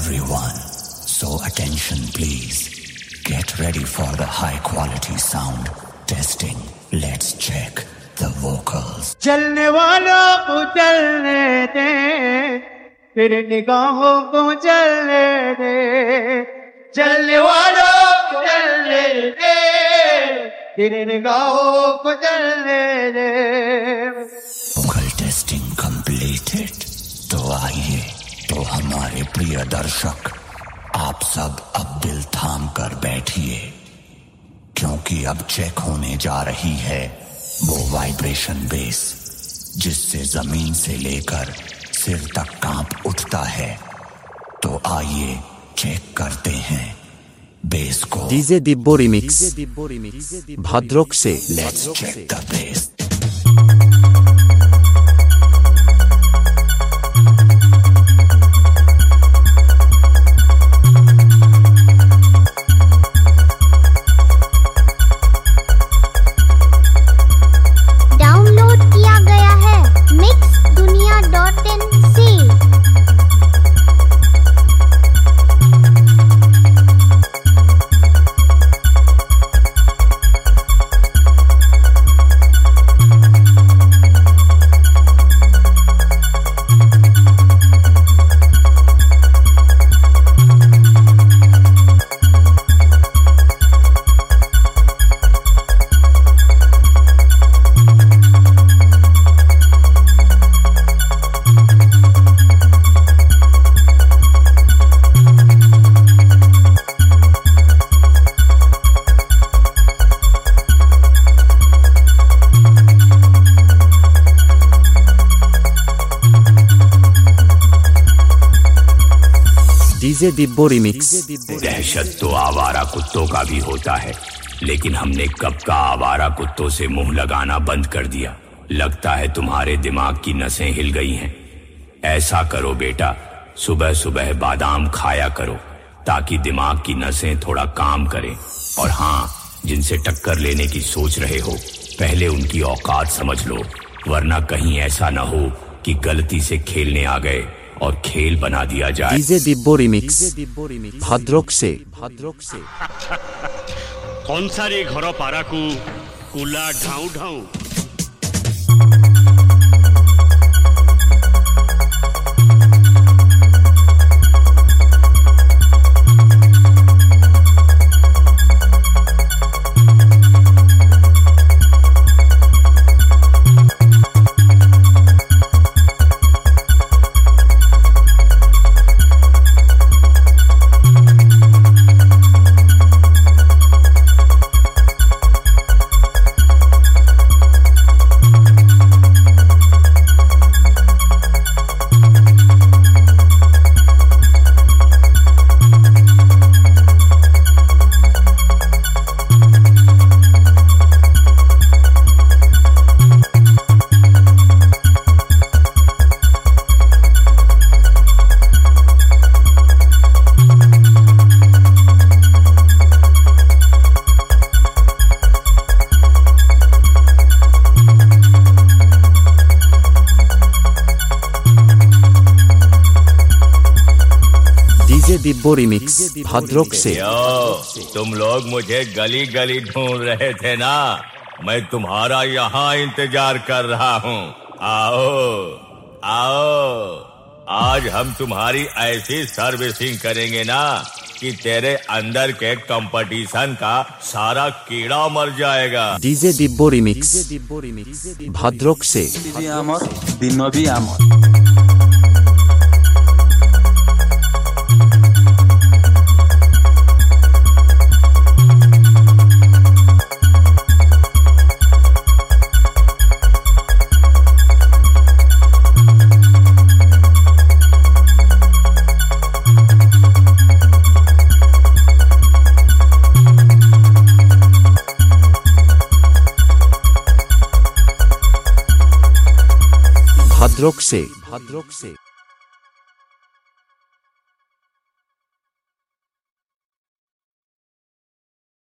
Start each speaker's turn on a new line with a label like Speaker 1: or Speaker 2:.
Speaker 1: everyone. So attention please. Get ready for the high quality sound testing. Let's check the vocals.
Speaker 2: चलने वालों को चलने दे, तेरे निगाहों को चलने दे। चलने वालों को चलने दे, तेरे निगाहों को चलने दे।
Speaker 1: Vocal testing completed. तो आइए, तो हमारे प्रिय दर्शक, आप सब अब दिल थाम कर बैठिए, क्योंकि अब चेक होने जा रही है वो वाइब्रेशन बेस जिससे जमीन से लेकर सिर तक कांप उठता है। तो आइए चेक करते हैं बेस को।
Speaker 3: डीजे दिब्बो रिमिक्स भद्रक से।
Speaker 1: Let's check the bass.
Speaker 3: DJ Dibbo remix.
Speaker 4: दहशत तो आवारा कुत्तों का भी होता है, लेकिन हमने कब का आवारा कुत्तों से मुंह लगाना बंद कर दिया। लगता है तुम्हारे दिमाग की नसें हिल गई हैं। ऐसा करो बेटा, सुबह सुबह बादाम खाया करो ताकि दिमाग की नसें थोड़ा काम करें। और हाँ, जिनसे टक्कर लेने की सोच रहे हो, पहले उनकी औकात समझ लो, वरना कहीं ऐसा न हो कि गलती से खेलने आ गए और खेल बना दिया जाए।
Speaker 3: डीजे दिब्बो रिमिक्स भद्रक से।
Speaker 5: कौन सा रे घर पारा को कुला ढाऊ ढाऊ।
Speaker 3: दिब्बो रिमिक्स भद्रक से।
Speaker 4: तुम लोग मुझे गली गली ढूंढ रहे थे ना, मैं तुम्हारा यहाँ इंतजार कर रहा हूँ। आओ आओ, आज हम तुम्हारी ऐसी सर्विसिंग करेंगे ना कि तेरे अंदर के कंपटीशन का सारा कीड़ा मर जाएगा।
Speaker 3: डीजे दिब्बो रिमिक्स भद्रक से।
Speaker 6: दिन भी आमर।
Speaker 3: भद्रक से।